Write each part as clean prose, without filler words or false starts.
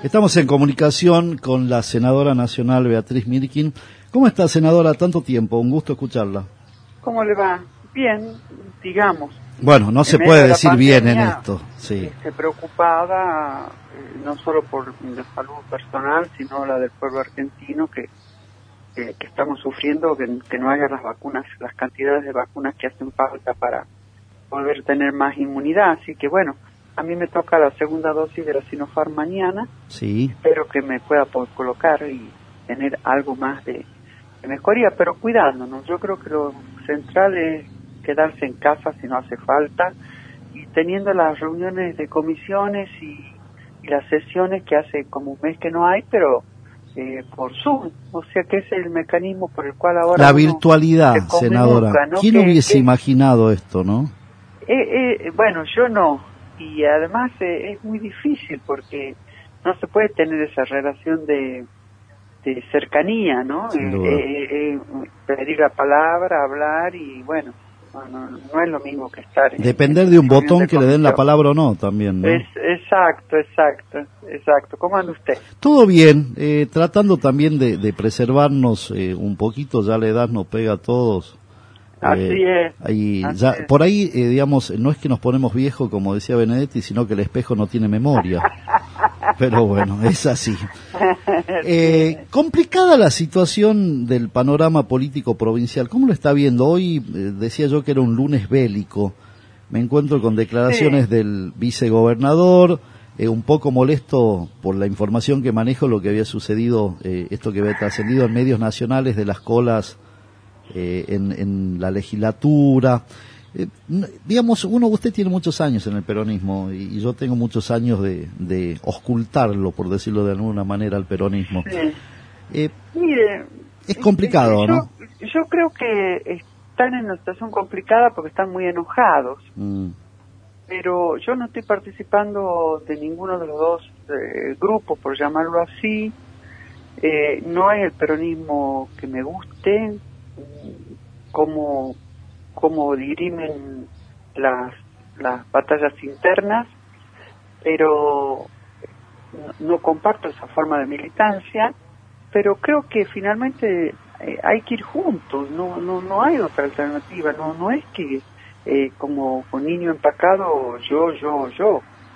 Estamos en comunicación con la senadora nacional Beatriz Mirkin. ¿Cómo está, senadora? Tanto tiempo, un gusto escucharla. ¿Cómo le va? Bien, digamos. Bueno, no se puede decir bien en esto. Sí. Preocupada, no solo por la salud personal, sino la del pueblo argentino, que estamos sufriendo, que no haya las vacunas, las cantidades de vacunas que hacen falta para poder tener más inmunidad. Así que bueno, a mí me toca la segunda dosis de la Sinopharm mañana. Sí. Espero que me pueda colocar y tener algo más de mejoría, pero cuidándonos. Yo creo que lo central es quedarse en casa si no hace falta, y teniendo las reuniones de comisiones y las sesiones que hace como un mes que no hay, pero por Zoom, o sea que es el mecanismo por el cual ahora la virtualidad, senadora, ¿no? ¿Quién hubiese imaginado esto, no? Bueno, yo no, y además es muy difícil porque no se puede tener esa relación de cercanía, ¿no? Pedir la palabra, exacto, y bueno, no es lo mismo que estar depender de un botón que le den la palabra o no, también, ¿no? Exacto. ¿Cómo anda usted? Todo bien, tratando también de preservarnos un poquito, ya la edad nos pega a todos. Así es. Por ahí, digamos, no es que nos ponemos viejos, como decía Benedetti, sino que el espejo no tiene memoria. Pero bueno, es así. Complicada la situación del panorama político provincial. ¿Cómo lo está viendo? Hoy decía yo que era un lunes bélico. Me encuentro con declaraciones del vicegobernador, un poco molesto por la información que manejo, lo que había sucedido, esto que había trascendido en medios nacionales de las colas en la legislatura. Digamos, usted tiene muchos años en el peronismo y yo tengo muchos años de ocultarlo, por decirlo de alguna manera, al peronismo. Sí. Mire, es complicado, ¿no? Yo creo que están en una situación complicada porque están muy enojados, pero yo no estoy participando de ninguno de los dos grupos, por llamarlo así. No es el peronismo que me guste, cómo dirimen las batallas internas, pero no comparto esa forma de militancia, pero creo que finalmente hay que ir juntos, no hay otra alternativa, no es que como con niño empacado yo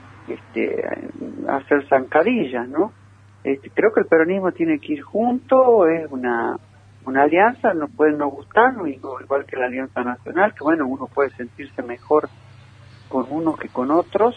hacer zancadillas, ¿no? Creo que el peronismo tiene que ir junto, es una alianza, no puede no gustarnos, igual que la Alianza Nacional, que bueno, uno puede sentirse mejor con unos que con otros,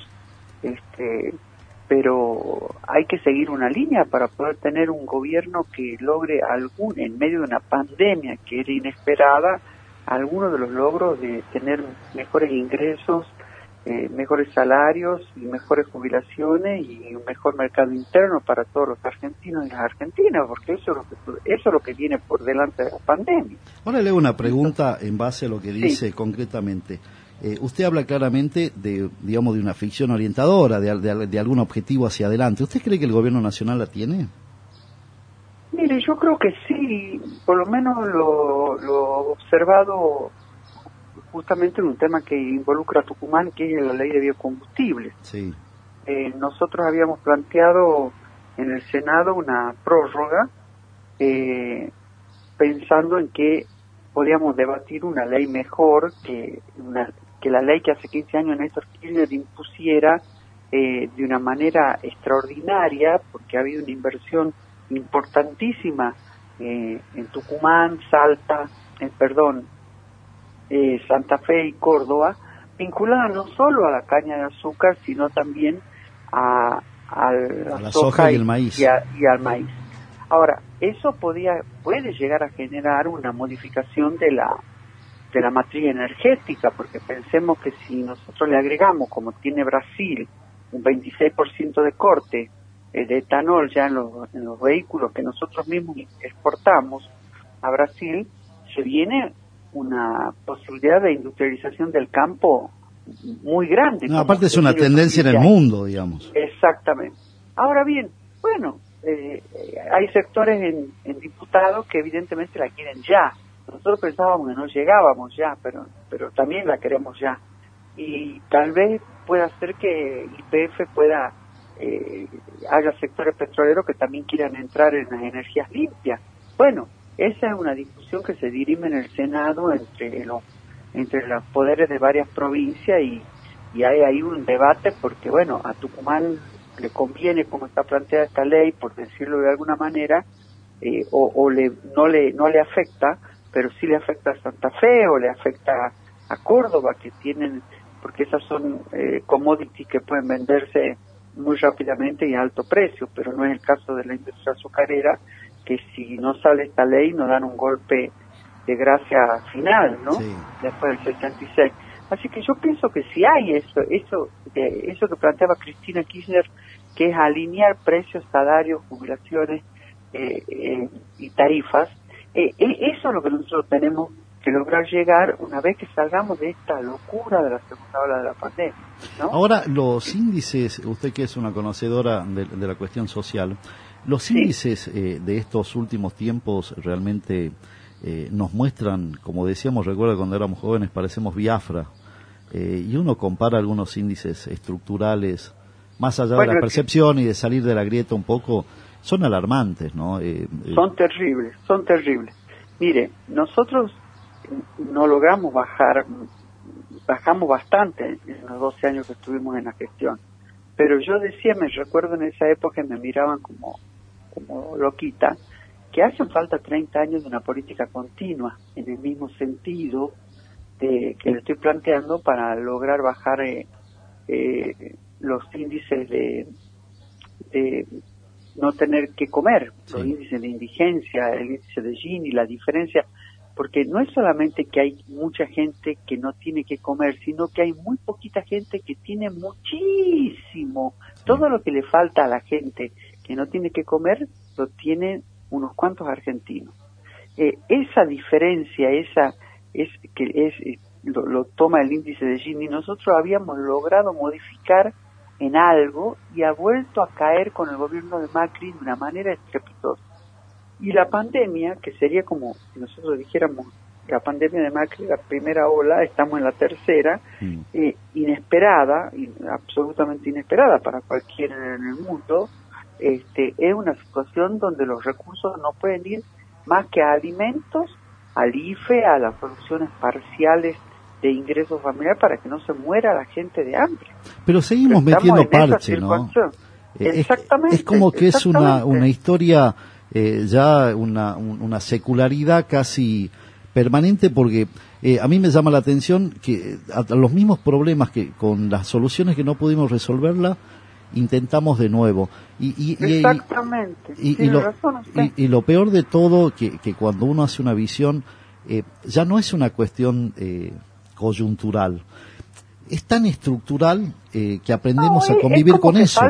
pero hay que seguir una línea para poder tener un gobierno que logre en medio de una pandemia que era inesperada, algunos de los logros de tener mejores ingresos, mejores salarios y mejores jubilaciones y un mejor mercado interno para todos los argentinos y las argentinas, porque eso es lo que viene por delante de la pandemia. Ahora le hago una pregunta en base a lo que dice concretamente. Usted habla claramente de una ficción orientadora, de algún objetivo hacia adelante. ¿Usted cree que el gobierno nacional la tiene? Mire, yo creo que sí, por lo menos lo observado justamente en un tema que involucra a Tucumán, que es la ley de biocombustibles. Sí. Nosotros habíamos planteado en el Senado una prórroga, pensando en que podíamos debatir una ley mejor que la ley que hace 15 años Néstor Kirchner impusiera de una manera extraordinaria, porque ha habido una inversión importantísima en Tucumán, Santa Fe y Córdoba, vinculada no solo a la caña de azúcar, sino también a la soja y el maíz. Y al maíz. Ahora, eso puede llegar a generar una modificación de la matriz energética, porque pensemos que si nosotros le agregamos, como tiene Brasil, un 26% de corte de etanol ya en los vehículos que nosotros mismos exportamos a Brasil, se viene una posibilidad de industrialización del campo muy grande. No, aparte es una tendencia en el mundo, digamos. Exactamente. Ahora bien, bueno, hay sectores en diputados que evidentemente la quieren ya. Nosotros pensábamos que no llegábamos ya, pero también la queremos ya. Y tal vez pueda ser que YPF pueda haya sectores petroleros que también quieran entrar en las energías limpias. Bueno, esa es una discusión que se dirime en el Senado entre los poderes de varias provincias y hay ahí un debate porque, bueno, a Tucumán le conviene como está planteada esta ley, por decirlo de alguna manera, no le afecta, pero sí le afecta a Santa Fe o le afecta a Córdoba, que tienen, porque esas son commodities que pueden venderse muy rápidamente y a alto precio, pero no es el caso de la industria azucarera, que si no sale esta ley nos dan un golpe de gracia final, ¿no? Sí. Después del 76. Así que yo pienso que si hay eso que planteaba Cristina Kirchner, que es alinear precios, salarios, jubilaciones y tarifas, eso es lo que nosotros tenemos que lograr llegar una vez que salgamos de esta locura de la segunda ola de la pandemia, ¿no? Ahora, los índices, usted que es una conocedora de la cuestión social, los Sí. índices de estos últimos tiempos realmente nos muestran, como decíamos, recuerda cuando éramos jóvenes, parecemos Biafra, y uno compara algunos índices estructurales, más allá de la percepción y de salir de la grieta un poco, son alarmantes, ¿no? Son terribles. Mire, nosotros no logramos bajamos bastante en los 12 años que estuvimos en la gestión, pero yo decía, me recuerdo en esa época me miraban como loquita, que hacen falta 30 años de una política continua, en el mismo sentido que le estoy planteando para lograr bajar los índices de no tener que comer, Sí. los índices de indigencia, el índice de Gini, la diferencia, porque no es solamente que hay mucha gente que no tiene que comer, sino que hay muy poquita gente que tiene muchísimo. Sí. Todo lo que le falta a la gente que no tiene que comer, lo tienen unos cuantos argentinos. Esa diferencia, lo toma el índice de Gini, nosotros habíamos logrado modificar en algo y ha vuelto a caer con el gobierno de Macri de una manera estrepitosa. Y la pandemia, que sería como si nosotros dijéramos, la pandemia de Macri, la primera ola, estamos en la tercera, inesperada, absolutamente inesperada para cualquiera en el mundo, es una situación donde los recursos no pueden ir más que a alimentos, al IFE, a las soluciones parciales de ingresos familiares para que no se muera la gente de hambre. Pero seguimos metiendo parche, ¿no? Exactamente. Es como que es una historia, ya una secularidad casi permanente, porque a mí me llama la atención que a los mismos problemas que con las soluciones que no pudimos resolverla, intentamos de nuevo. Exactamente. Y lo peor de todo, que cuando uno hace una visión, ya no es una cuestión coyuntural, es tan estructural que aprendemos a convivir con eso.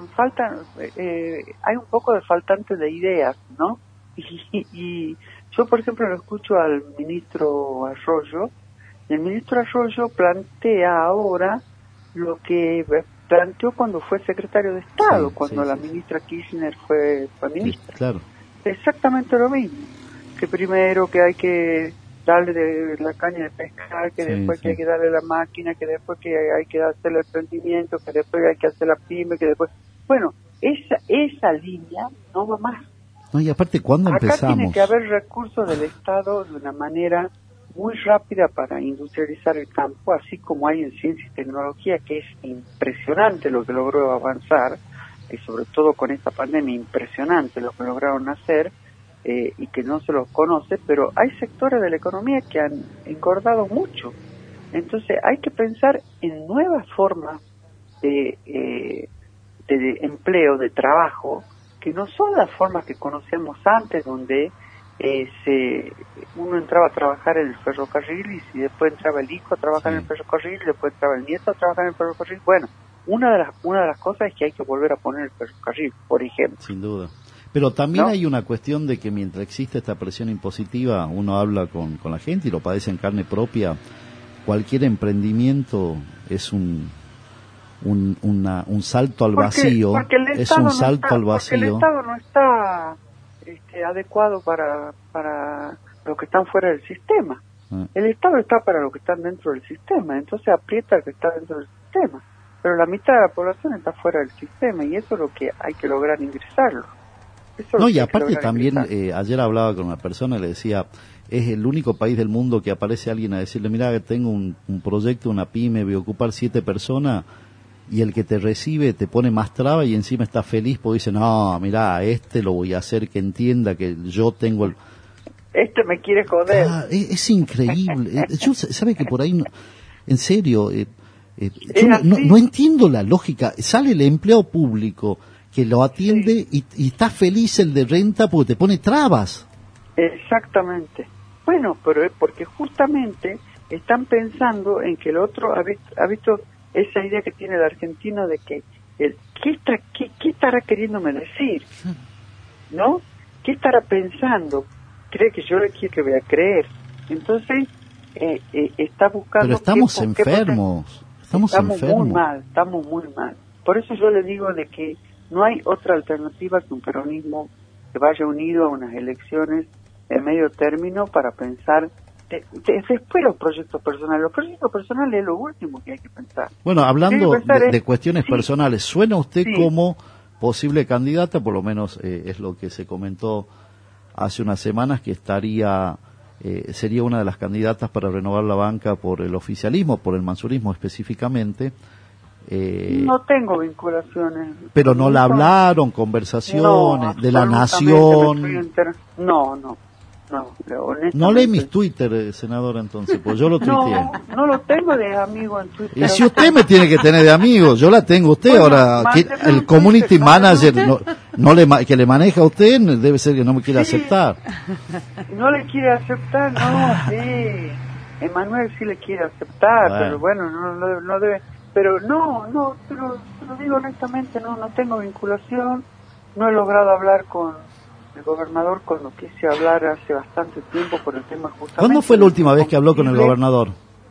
Hay un poco de faltante de ideas, ¿no? Y yo, por ejemplo, lo escucho al ministro Arroyo, y el ministro Arroyo plantea ahora lo que planteó cuando fue secretario de Estado, cuando la ministra Kirchner fue ministra. Sí, claro. Exactamente lo mismo, que primero que hay que darle de la caña de pescar, que después que hay que darle la máquina, que después que hay que hacer el emprendimiento, que después hay que hacer la pyme, que después... Bueno, esa línea no va más. No, y aparte, ¿cuándo empezamos? Acá tiene que haber recursos del Estado de una manera muy rápida para industrializar el campo, así como hay en ciencia y tecnología, que es impresionante lo que logró avanzar, y sobre todo con esta pandemia, impresionante lo que lograron hacer, y que no se los conoce, pero hay sectores de la economía que han engordado mucho. Entonces hay que pensar en nuevas formas de empleo, de trabajo, que no son las formas que conocemos antes, donde uno entraba a trabajar en el ferrocarril y si después entraba el hijo a trabajar en el ferrocarril y después entraba el nieto a trabajar en el ferrocarril. Bueno, una de las cosas es que hay que volver a poner el ferrocarril, por ejemplo. Sin duda. Pero también hay una cuestión de que mientras existe esta presión impositiva, uno habla con la gente y lo padece en carne propia. Cualquier emprendimiento es un salto al vacío. Porque es un salto al vacío. Porque el Estado no está adecuado para los que están fuera del sistema. El Estado está para los que están dentro del sistema, entonces aprieta al que está dentro del sistema. pero la mitad de la población está fuera del sistema y eso es lo que hay que lograr ingresarlo. No, y aparte también, ayer hablaba con una persona y le decía, es el único país del mundo que aparece alguien a decirle, mira, que tengo un proyecto, una pyme, voy a ocupar 7 personas, y el que te recibe te pone más traba y encima está feliz porque dice, no, mira, lo voy a hacer que entienda que yo tengo el... Este me quiere joder. Es increíble. Yo, ¿sabe que por ahí, en serio, yo no entiendo la lógica? Sale el empleado público que lo atiende y está feliz el de renta porque te pone trabas. Exactamente. Bueno, pero es porque justamente están pensando en que el otro ha visto esa idea que tiene el argentino de que ¿qué estará queriéndome decir? ¿No? ¿Qué estará pensando? ¿Cree que yo le quiero que voy a creer? Entonces está buscando... Pero estamos enfermos. Estamos enfermos. Estamos muy mal. Por eso yo le digo de que no hay otra alternativa que un peronismo que vaya unido a unas elecciones de medio término para pensar después los proyectos personales. Los proyectos personales es lo último que hay que pensar. Bueno, hablando de cuestiones personales, ¿suena usted como posible candidata? Por lo menos es lo que se comentó hace unas semanas, que sería una de las candidatas para renovar la banca por el oficialismo, por el mansurismo específicamente. No tengo vinculaciones. Pero no la hablaron, conversaciones, de la Nación. No lee mis Twitter, senadora, entonces, pues yo lo tuiteé. No lo tengo de amigo en Twitter. Y si usted me tiene que tener de amigo, yo la tengo usted. Bueno, ahora, el community manager que le maneja a usted, debe ser que no me quiere aceptar. No le quiere aceptar, no, sí. Emanuel sí le quiere aceptar, pero bueno, no debe. Pero no, pero lo digo honestamente, no tengo vinculación, no he logrado hablar con el gobernador con lo que quise hablar hace bastante tiempo por el tema justamente. ¿Cuándo fue la última vez que habló con el gobernador?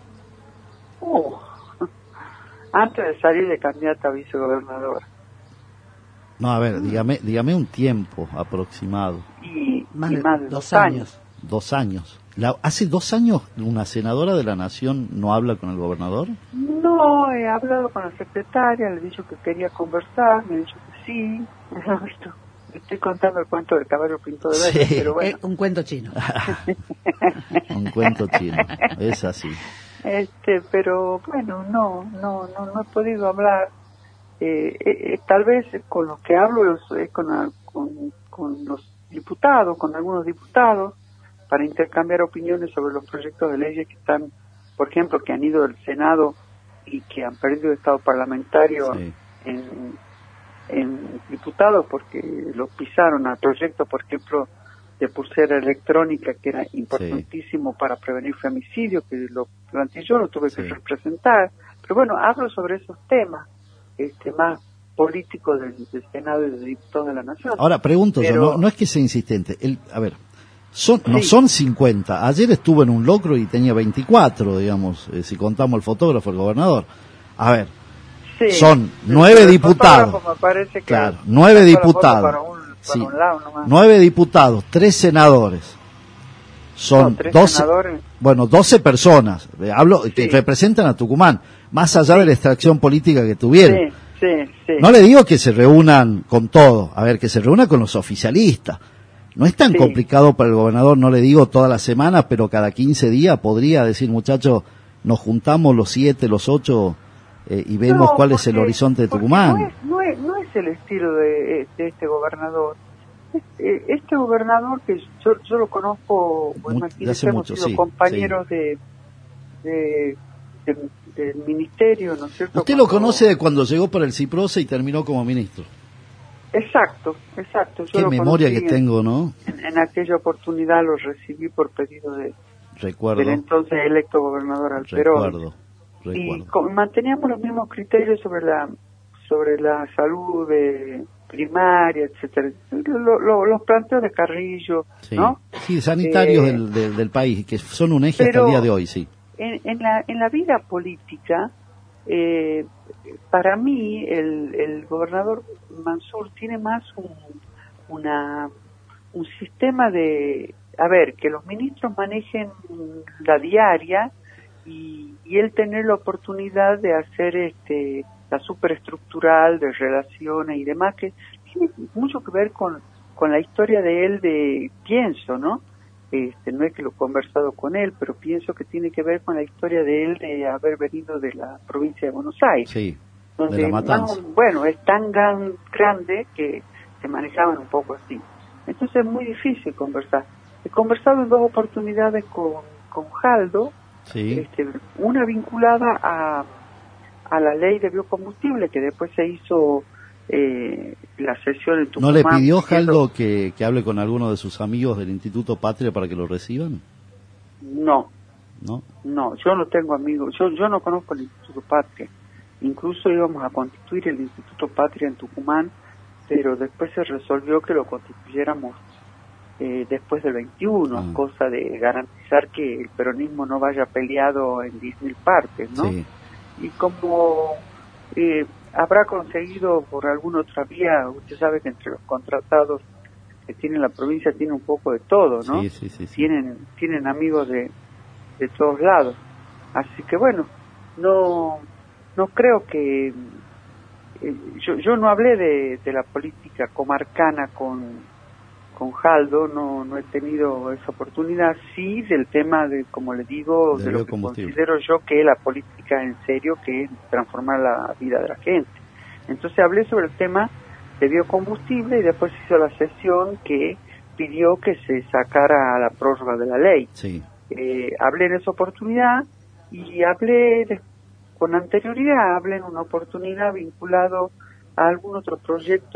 Antes de salir de candidata a vicegobernador. No, a ver, dígame un tiempo aproximado. Y más de 2 años. 2 años. ¿Hace 2 años una senadora de la Nación no habla con el gobernador? No, he hablado con la secretaria, le he dicho que quería conversar, me ha dicho que sí. Estoy contando el cuento del caballo pinto de verde, pero bueno. Un cuento chino. Un cuento chino, es así. Pero bueno, no he podido hablar. Tal vez con los que hablo es con los diputados, con algunos diputados, para intercambiar opiniones sobre los proyectos de leyes que están, por ejemplo, que han ido del Senado y que han perdido estado parlamentario en diputados porque los pisaron al proyecto, por ejemplo, de pulsera electrónica, que era importantísimo para prevenir femicidio, que lo planteé yo, lo tuve que representar. Pero bueno, hablo sobre esos temas más políticos del Senado y de diputados de la Nación. Ahora, pregunto yo, no es que sea insistente. No son 50. Ayer estuvo en un locro y tenía 24, digamos, si contamos el fotógrafo, el gobernador. A ver, son 9 diputados. Claro, 9 diputados. 9 diputados, 3 senadores. Son 12 senadores. Bueno, 12 personas. Que representan a Tucumán, más allá de la extracción política que tuvieron. No le digo que se reúnan con todo, a ver, que se reúnan con los oficialistas. No es tan complicado para el gobernador, no le digo todas las semanas, pero cada 15 días podría decir, muchachos, nos juntamos los 7, los 8 y vemos cuál es el horizonte de Tucumán. No es el estilo de este gobernador. Este gobernador que yo lo conozco, hace mucho, hemos sido compañeros del ministerio, ¿no es cierto? Usted lo conoce de cuando llegó para el CIPROSE y terminó como ministro. Exacto. Qué memoria que tengo, ¿no? En aquella oportunidad lo recibí por pedido del entonces electo gobernador Alperón. Recuerdo. Y manteníamos los mismos criterios sobre la salud primaria, etcétera. Los planteos de Carrillo, ¿no? Sí, sanitarios del país, que son un eje hasta el día de hoy, sí. En la vida política, para mí el gobernador Mansur tiene más un sistema de, que los ministros manejen la diaria y él tener la oportunidad de hacer la superestructural de relaciones y demás, que tiene mucho que ver con la historia de él, pienso, ¿no? No es que lo he conversado con él, pero pienso que tiene que ver con la historia de él de haber venido de la provincia de Buenos Aires. Sí, donde, de La Matanza. bueno, es tan grande que se manejaban un poco así. Entonces es muy difícil conversar. He conversado en 2 oportunidades con Jaldo, Sí. Una vinculada a la ley de biocombustible, que después se hizo la sesión en Tucumán. ¿No le pidió Jaldo que hable con alguno de sus amigos del Instituto Patria para que lo reciban? No, ¿No? yo no tengo amigos, yo no conozco el Instituto Patria. Incluso íbamos a constituir el Instituto Patria en Tucumán, pero después se resolvió que lo constituyéramos después del 21, cosa de garantizar que el peronismo no vaya peleado en 10.000 partes, ¿no? Sí. Y como habrá conseguido por alguna otra vía, usted sabe que entre los contratados que tiene la provincia tiene un poco de todo, ¿no? Sí. Tienen amigos de todos lados. Así que bueno, no creo que... yo no hablé de la política comarcana con Jaldo, no he tenido esa oportunidad, sí del tema de, como le digo, de lo que considero yo que es la política en serio, que es transformar la vida de la gente. Entonces hablé sobre el tema de biocombustible y después hizo la sesión que pidió que se sacara la prórroga de la ley. Sí. Hablé en esa oportunidad y hablé con anterioridad, hablé en una oportunidad vinculado a algún otro proyecto.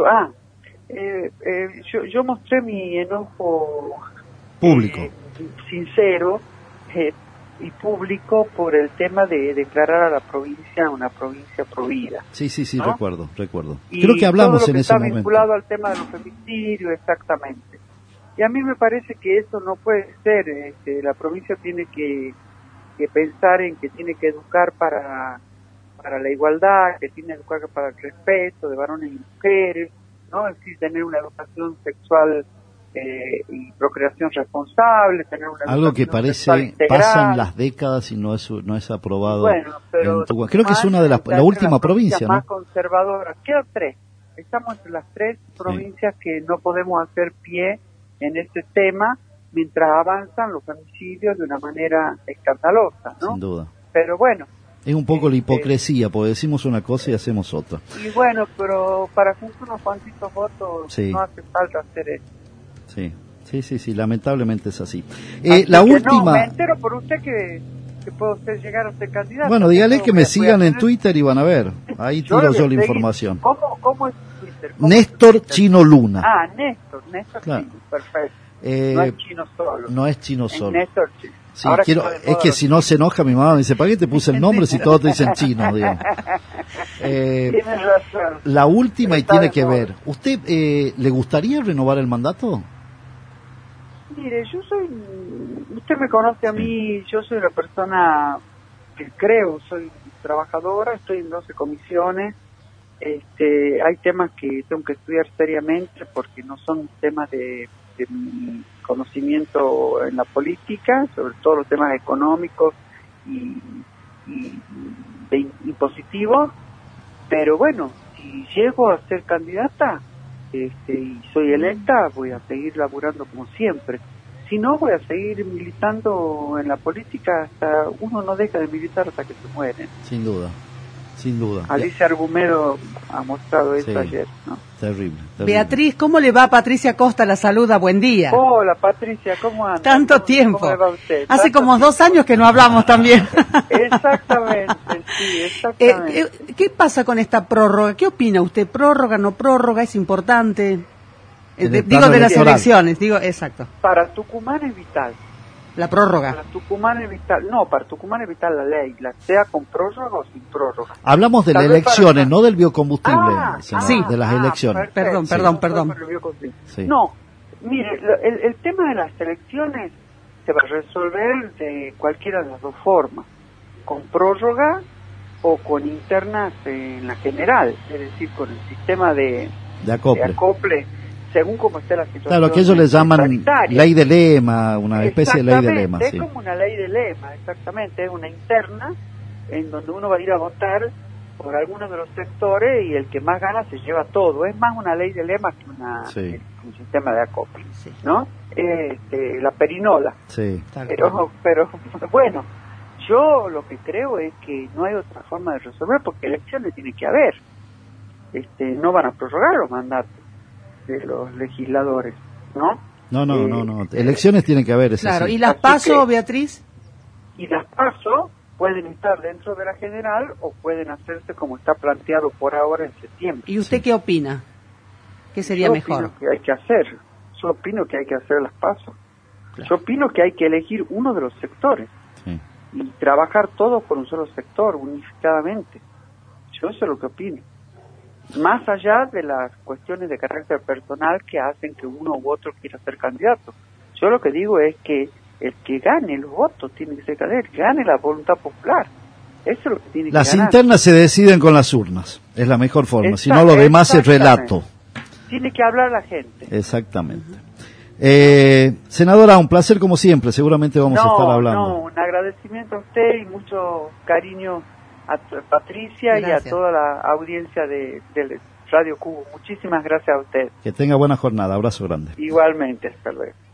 Yo mostré mi enojo público, sincero y público por el tema de declarar a la provincia una provincia provida. Sí, ¿no? recuerdo. Y creo que hablamos todo lo que en ese está momento. Vinculado al tema de los femicidios, exactamente. Y a mí me parece que eso no puede ser. La provincia tiene que pensar en que tiene que educar para la igualdad, que tiene que educar para el respeto de varones y mujeres, ¿no? Es decir, tener una educación sexual y procreación responsable, tener una algo que parece pasan las décadas y no es aprobado. Bueno, pero creo que es una de la última provincia, ¿no? Más conservadora. Quedan 3. Estamos entre las 3 provincias que no podemos hacer pie en este tema mientras avanzan los femicidios de una manera escandalosa, ¿no? Sin duda. Pero bueno. Es un poco la hipocresía, porque decimos una cosa y hacemos otra. Y bueno, pero para juntar unos cuantitos votos no hace falta hacer eso. Sí, lamentablemente es así. La última... No, me entero por usted que puedo llegar a ser candidato. Bueno, dígale que me sigan en Twitter y van a ver. Ahí tiro yo la información. ¿Cómo es Twitter? Néstor Chino Luna. Néstor claro. Chino, perfecto. No es chino solo. No es chino solo. Néstor Chino. Sí, es que si no se enoja mi mamá, me dice, ¿para qué te puse el nombre si todos te dicen chino, digamos? Tienes razón. La última y tiene que ver. ¿Usted le gustaría renovar el mandato? Mire, usted me conoce a mí, yo soy una persona que soy trabajadora, estoy en 12 comisiones, hay temas que tengo que estudiar seriamente porque no son temas de mi conocimiento en la política, sobre todo los temas económicos y impositivos, pero bueno, si llego a ser candidata y soy electa, voy a seguir laburando como siempre. Si no, voy a seguir militando en la política hasta uno no deja de militar hasta que se muere. Sin duda. Alicia Argumedo ha mostrado eso ayer, ¿no? Terrible. Beatriz, ¿cómo le va a Patricia Costa? La saluda, buen día. Hola Patricia, ¿cómo anda? Tanto tiempo. ¿Cómo le va a usted? Hace como 2 años que no hablamos también. Exactamente, sí, exactamente. ¿Qué pasa con esta prórroga? ¿Qué opina usted? ¿Prórroga, no prórroga? ¿Es importante? Digo de las elecciones, exacto. Para Tucumán es vital. La prórroga. Para Tucumán es vital. No, para Tucumán es vital la ley, sea con prórroga o sin prórroga. Hablamos de las elecciones, no del biocombustible, sino de las elecciones. Perdón. Sí. No, mire, el tema de las elecciones se va a resolver de cualquiera de las dos formas, con prórroga o con internas en la general, es decir, con el sistema de acople según como esté la situación. Claro, que ellos le llaman sanitaria. Ley de lema, una especie de ley de lema. Es como una ley de lema, exactamente, es una interna en donde uno va a ir a votar por algunos de los sectores y el que más gana se lleva todo. Es más una ley de lema que un sistema de acople, ¿no? La perinola. Sí. Pero bueno, yo lo que creo es que no hay otra forma de resolver, porque elecciones tiene que haber. No van a prorrogar los mandatos de los legisladores, ¿no? No. Elecciones tienen que haber, claro. Sí. ¿Y las PASO, Beatriz? Y las PASO pueden estar dentro de la general o pueden hacerse como está planteado por ahora en septiembre. ¿Y usted qué opina? ¿Qué sería mejor? Opino que hay que hacer. Yo opino que hay que hacer las PASO. Claro. Yo opino que hay que elegir uno de los sectores y trabajar todos por un solo sector, unificadamente. Yo eso es lo que opino. Más allá de las cuestiones de carácter personal que hacen que uno u otro quiera ser candidato. Yo lo que digo es que el que gane los votos tiene que ser candidato, que gane la voluntad popular. Eso es lo que tiene que ganar. Las internas se deciden con las urnas, es la mejor forma. Si no, lo demás es relato. Tiene que hablar la gente. Exactamente. Senadora, un placer como siempre, seguramente vamos a estar hablando. Un agradecimiento a usted y mucho cariño a Patricia. Gracias. Y a toda la audiencia de Radio Cubo. Muchísimas gracias a usted. Que tenga buena jornada, abrazo grande. Igualmente, hasta luego.